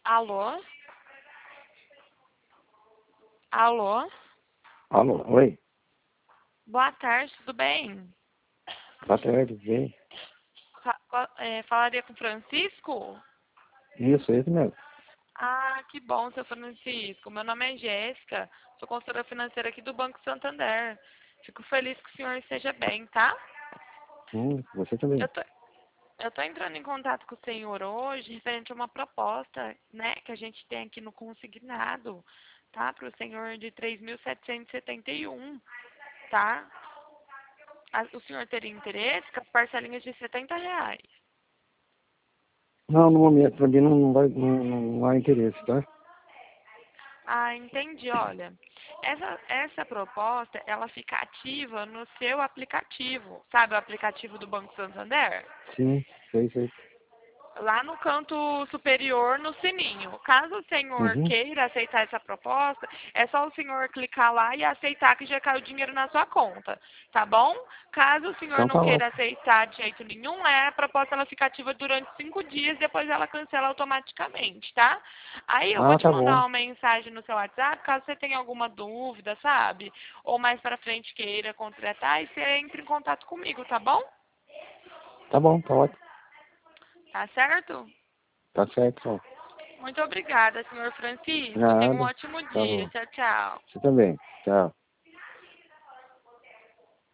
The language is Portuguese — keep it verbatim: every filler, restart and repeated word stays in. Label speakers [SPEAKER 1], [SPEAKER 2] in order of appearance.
[SPEAKER 1] Alô? Alô?
[SPEAKER 2] Alô, oi.
[SPEAKER 1] Boa tarde, tudo bem?
[SPEAKER 2] Boa tarde, bem.
[SPEAKER 1] Fa- fa- é, falaria com o Francisco?
[SPEAKER 2] Isso, isso mesmo.
[SPEAKER 1] Ah, que bom, seu Francisco. Meu nome é Jéssica, sou consultora financeira aqui do Banco Santander. Fico feliz que o senhor esteja bem, tá?
[SPEAKER 2] Hum, você também.
[SPEAKER 1] Eu tô, eu tô entrando em contato com o senhor hoje referente a uma proposta, né, que a gente tem aqui no consignado, tá? Para o senhor de três mil setecentos e setenta e um, tá? A- O senhor teria interesse com as parcelinhas de setenta reais?
[SPEAKER 2] Não, no momento, pra mim não, não, vai, não, não há interesse, tá?
[SPEAKER 1] Ah, entendi. Olha, essa, essa proposta, ela fica ativa no seu aplicativo. Sabe o aplicativo do Banco Santander?
[SPEAKER 2] Sim, sei, sei.
[SPEAKER 1] Lá no canto superior, no sininho. Caso o senhor
[SPEAKER 2] Uhum.
[SPEAKER 1] queira aceitar essa proposta, é só o senhor clicar lá e aceitar que já caiu o dinheiro na sua conta, tá bom? Caso o senhor
[SPEAKER 2] Então
[SPEAKER 1] não
[SPEAKER 2] tá
[SPEAKER 1] queira
[SPEAKER 2] ótimo.
[SPEAKER 1] aceitar de jeito nenhum, é a proposta ela fica ativa durante cinco dias, depois ela cancela automaticamente, tá? Aí eu vou
[SPEAKER 2] Ah,
[SPEAKER 1] te
[SPEAKER 2] tá
[SPEAKER 1] mandar
[SPEAKER 2] bom.
[SPEAKER 1] uma mensagem no seu WhatsApp, caso você tenha alguma dúvida, sabe? Ou mais pra frente queira contratar, e você entre em contato comigo, tá bom?
[SPEAKER 2] Tá bom, tá ótimo.
[SPEAKER 1] Tá certo?
[SPEAKER 2] Tá certo, ó.
[SPEAKER 1] Muito obrigada, senhor Francisco. Tenha um
[SPEAKER 2] Nada.
[SPEAKER 1] ótimo
[SPEAKER 2] Tá
[SPEAKER 1] dia.
[SPEAKER 2] bom.
[SPEAKER 1] Tchau, tchau.
[SPEAKER 2] Você também. Tchau.